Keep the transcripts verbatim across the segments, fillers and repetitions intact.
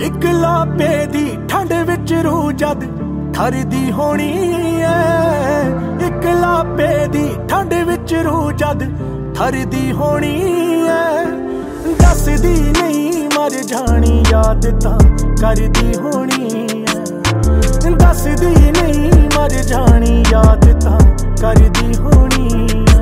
एक लापे दी ठंड विच रूह जद ठरदी होनी है। एक लापे दी ठंड विच रूह जद ठरदी होनी है। दसदी नहीं मर जानी याद तां करदी होनी है। दसदी नहीं मर जानी याद तां करदी होनी है।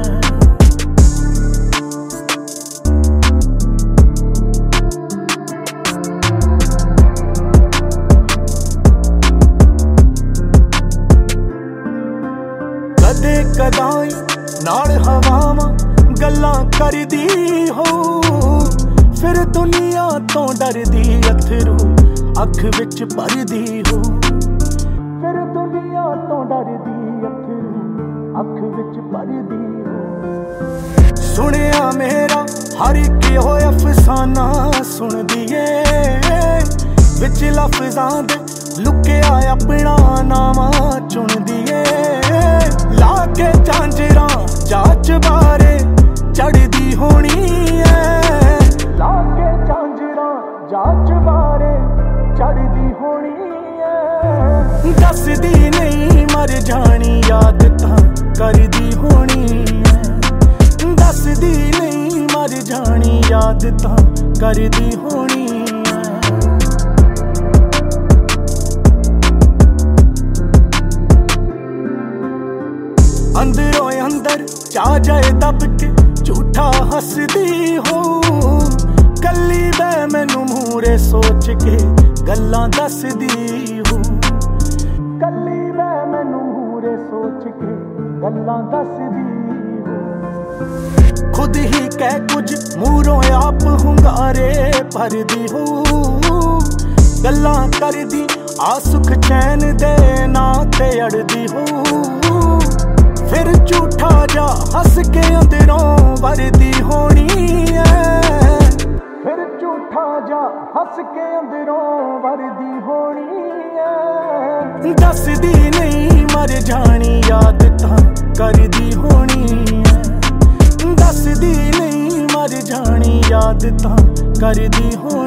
कदे कदाई नाल हवावां गल्लां करदी हो, फिर दुनिया तो डरदी अथरू अख विच भरदी हो। फिर दुनिया तो डरदी अथरू अख विच भरदी हो। सुनिया मेरा हर एक हो अफसाना सुनदी ए, विच लफ्जां दे लुकिया अपना नामा चुनदी ए। लाके झांजरां जाच बारे चढ़दी होनी है। लाके झांजरां जाच बारे चढ़दी होनी है। दसदी नहीं मर जानी याद तां करदी होनी है। दसदी नहीं मर जानी याद तां करदी होनी है। अंदरों अंदर चा जाए दब के झूठा हसदी हो। कली बै मैनू मूरे सोच के गल्लां दसदी हो। कली बै मैनू मूरे सोच के गल्लां दसदी हो। खुद ही कह कुछ मूरों आप हुंगारे भरदी हो। गल्लां करदी आ सुख चैन दे ना ते अड़दी हो। फिर झूठा जा हस के अंदरों वरदी होनी है। फिर झूठा जा हस के अंदरों वरदी होनी है। दसदी नहीं मर जानी याद तां करदी होनी है। दसदी नहीं मर जानी याद तां करदी होनी।